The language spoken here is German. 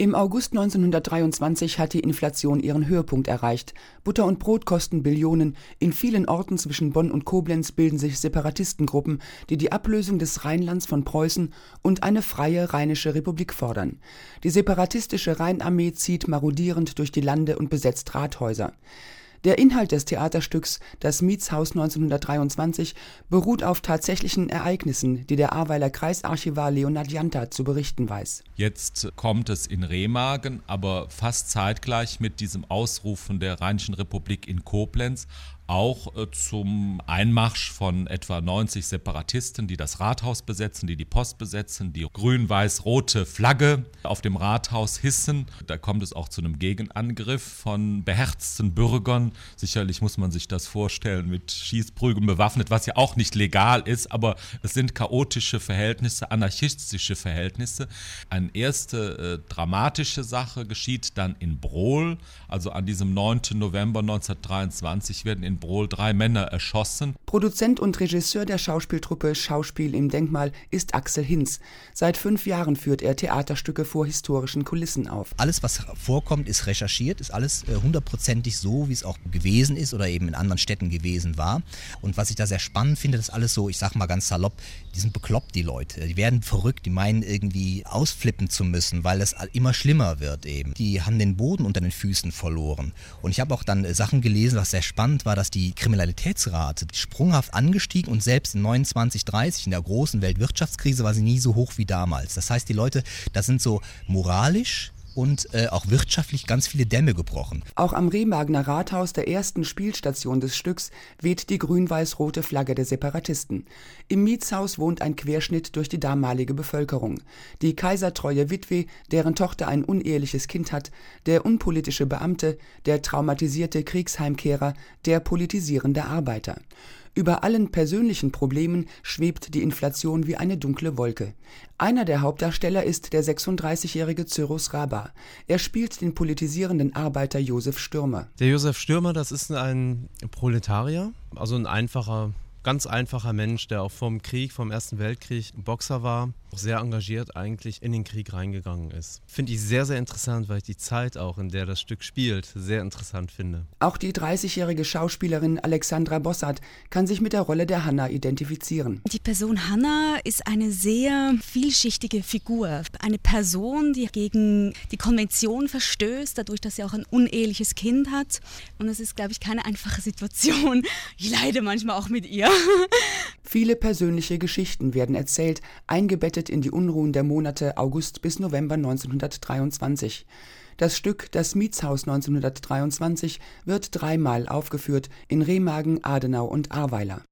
Im August 1923 hat die Inflation ihren Höhepunkt erreicht. Butter und Brot kosten Billionen. In vielen Orten zwischen Bonn und Koblenz bilden sich Separatistengruppen, die die Ablösung des Rheinlands von Preußen und eine freie Rheinische Republik fordern. Die separatistische Rheinarmee zieht marodierend durch die Lande und besetzt Rathäuser. Der Inhalt des Theaterstücks Das Mietshaus 1923 beruht auf tatsächlichen Ereignissen, die der Ahrweiler Kreisarchivar Leonhard Janta zu berichten weiß. Jetzt kommt es in Remagen, aber fast zeitgleich mit diesem Ausrufen der Rheinischen Republik in Koblenz auch zum Einmarsch von etwa 90 Separatisten, die das Rathaus besetzen, die Post besetzen, die grün-weiß-rote Flagge auf dem Rathaus hissen. Da kommt es auch zu einem Gegenangriff von beherzten Bürgern. Sicherlich muss man sich das vorstellen, mit Schießprügeln bewaffnet, was ja auch nicht legal ist, aber es sind chaotische Verhältnisse, anarchistische Verhältnisse. Eine erste dramatische Sache geschieht dann in Brohl, also an diesem 9. November 1923 werden in Brohl 3 Männer erschossen. Produzent und Regisseur der Schauspieltruppe Schauspiel im Denkmal ist Axel Hinz. Seit 5 Jahren führt er Theaterstücke vor historischen Kulissen auf. Alles, was vorkommt, ist recherchiert, ist alles 100%ig so, wie es auch gewesen ist oder eben in anderen Städten gewesen war. Und was ich da sehr spannend finde, das ist alles so, ich sag mal ganz salopp, die sind bekloppt, die Leute. Die werden verrückt, die meinen irgendwie ausflippen zu müssen, weil es immer schlimmer wird eben. Die haben den Boden unter den Füßen verloren. Und ich habe auch dann Sachen gelesen, was sehr spannend war, dass die Kriminalitätsrate sprunghaft angestiegen und selbst in 29, 30 in der großen Weltwirtschaftskrise war sie nie so hoch wie damals. Das heißt, die Leute, da sind so moralisch und auch wirtschaftlich ganz viele Dämme gebrochen. Auch am Remagener Rathaus, der ersten Spielstation des Stücks, weht die grün-weiß-rote Flagge der Separatisten. Im Mietshaus wohnt ein Querschnitt durch die damalige Bevölkerung. Die kaisertreue Witwe, deren Tochter ein uneheliches Kind hat, der unpolitische Beamte, der traumatisierte Kriegsheimkehrer, der politisierende Arbeiter. Über allen persönlichen Problemen schwebt die Inflation wie eine dunkle Wolke. Einer der Hauptdarsteller ist der 36-jährige Cyrus Rabah. Er spielt den politisierenden Arbeiter Josef Stürmer. Der Josef Stürmer, das ist ein Proletarier, also ein ganz einfacher Mensch, der auch vom Ersten Weltkrieg Boxer war, auch sehr engagiert eigentlich in den Krieg reingegangen ist. Finde ich sehr, sehr interessant, weil ich die Zeit auch, in der das Stück spielt, sehr interessant finde. Auch die 30-jährige Schauspielerin Alexandra Bossart kann sich mit der Rolle der Hanna identifizieren. Die Person Hanna ist eine sehr vielschichtige Figur. Eine Person, die gegen die Konvention verstößt, dadurch, dass sie auch ein uneheliches Kind hat. Und es ist, glaube ich, keine einfache Situation. Ich leide manchmal auch mit ihr. Viele persönliche Geschichten werden erzählt, eingebettet in die Unruhen der Monate August bis November 1923. Das Stück Das Mietshaus 1923 wird 3-mal aufgeführt in Remagen, Adenau und Ahrweiler.